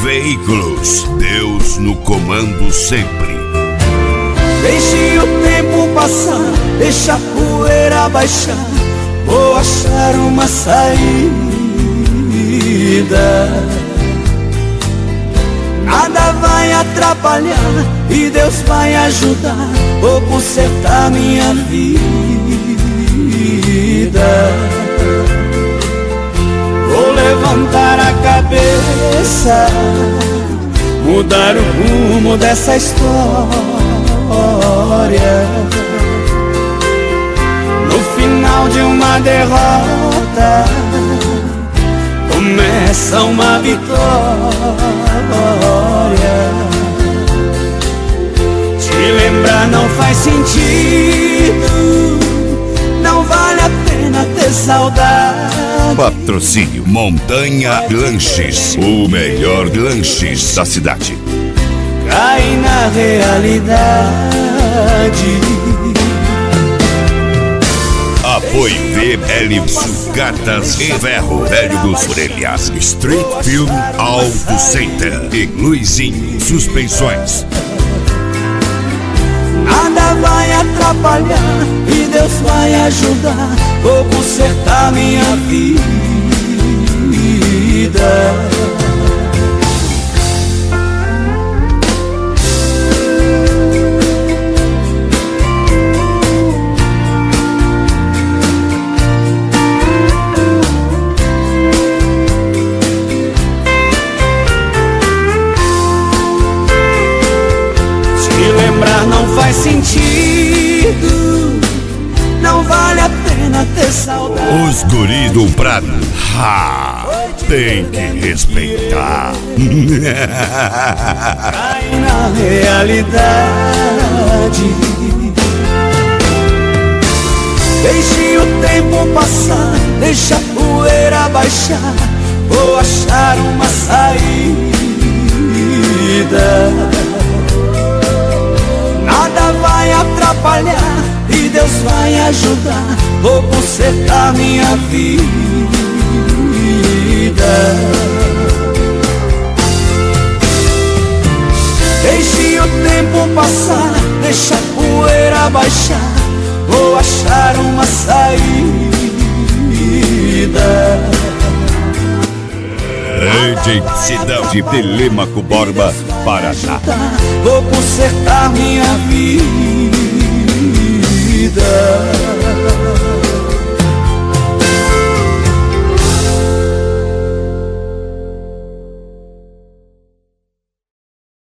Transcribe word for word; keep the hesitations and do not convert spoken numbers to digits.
Veículos, Deus no comando sempre. Deixe o tempo passar, deixa a poeira baixar, vou achar uma saída. Nada vai atrapalhar e Deus vai ajudar, vou consertar minha vida. Vou levantar a cabeça, mudar o rumo dessa história. No final de uma derrota começa uma vitória. Te lembrar não faz sentido, não vale a pena ter saudade. Patrocínio Montanha Lanches, o melhor lanches da cidade. Cai na realidade. Apoio V L Sucatas e Ferro, Velho dos Orelhas, Street Film Auto Center e Luizinho Suspensões. Nada vai atrapalhar e Deus vai ajudar, vou consertar minha vida. Não faz sentido, não vale a pena ter saudade. Os guris do Prado, ha, tem que respeitar. Cai na realidade. Deixe o tempo passar, deixa a poeira baixar, vou achar uma saída. Nada vai atrapalhar e Deus vai ajudar, vou consertar minha vida. Deixe o tempo passar, deixa a poeira baixar, vou achar uma saída. Cidade de Telêmaco Borba, Paraná. Vou consertar minha vida.